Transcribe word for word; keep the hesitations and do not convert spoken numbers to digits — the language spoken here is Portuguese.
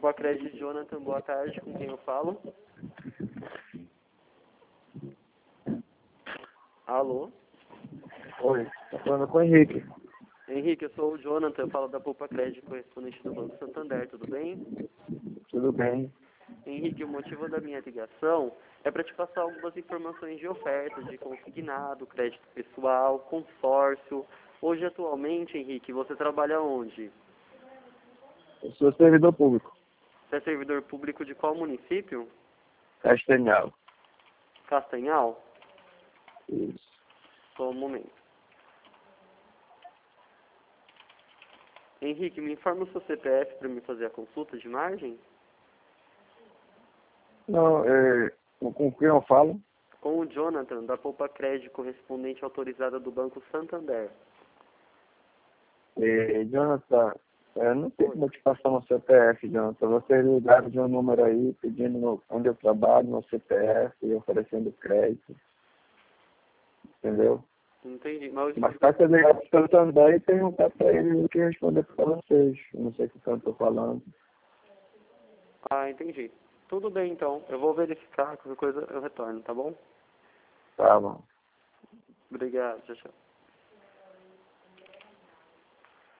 Poupa Crédito, Jonathan, boa tarde, com quem eu falo? Alô? Oi, tá falando com o Henrique. Henrique, eu sou o Jonathan, eu falo da Poupa Crédito, correspondente do Banco Santander, tudo bem? Tudo bem? Henrique, o motivo da minha ligação é para te passar algumas informações de ofertas, de consignado, crédito pessoal, consórcio. Hoje, atualmente, Henrique, você trabalha onde? Eu sou servidor público. Você é servidor público de qual município? Castanhal. Castanhal? Isso. Só um momento. Henrique, me informa o seu C P F para me fazer a consulta de margem? Não, é, com quem eu falo? Com o Jonathan, da Poupa Crédito, correspondente autorizada do Banco Santander. É, Jonathan, é, não tem como te passar no C P F, Jonathan. Você ligaram de um número aí, pedindo no, onde eu trabalho, no C P F, e oferecendo crédito. Entendeu? Entendi. Mas, Mas para você ligar para o Santander e perguntar para ele o que responder para vocês. Eu não sei o que eu estou falando. Ah, entendi. Tudo bem, então. Eu vou verificar, qualquer coisa eu retorno, tá bom? Tá bom. Obrigado, tchau, tchau.